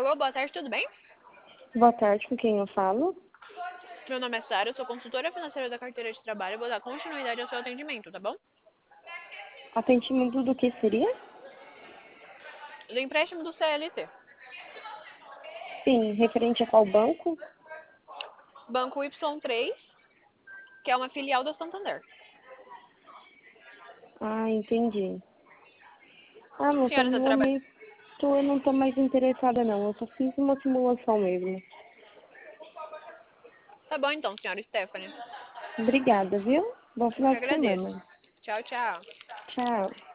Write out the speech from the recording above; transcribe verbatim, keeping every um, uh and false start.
Alô, boa tarde, tudo bem? Boa tarde, com quem eu falo? Meu nome é Sara, eu sou consultora financeira da carteira de trabalho e vou dar continuidade ao seu atendimento, tá bom? Atendimento do que seria? Do empréstimo do C L T. Sim, referente a qual banco? Banco Y três, que é uma filial da Santander. Ah, entendi. Ah, A mas senhora no está trabalhando? momento eu não estou mais interessada não, eu só fiz uma simulação mesmo. Tá bom então, senhora Stephanie. Obrigada, viu? Bom Eu que final de agradeço. semana. Tchau, tchau. Tchau.